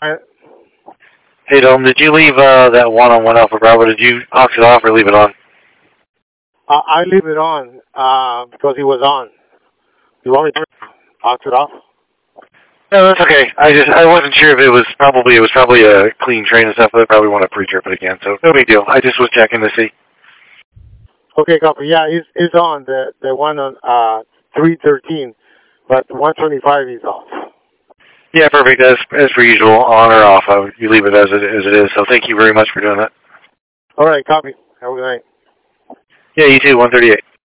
Uh, Hey, Dom, did you leave that one-on-one Alpha Bravo? Did you aux it off or leave it on? I leave it on because he was on. You want me to ox it off? No, that's okay. I wasn't sure if it was probably a clean train and stuff. But I probably want to pre-trip it again, so no big deal. I just was checking to see. Okay, copy. Yeah, it's on the one on 313, but 125 is off. Yeah, perfect. As per usual, on or off. You leave it as it is. So thank you very much for doing that. All right, copy. Have a good night. Yeah, you too. 138.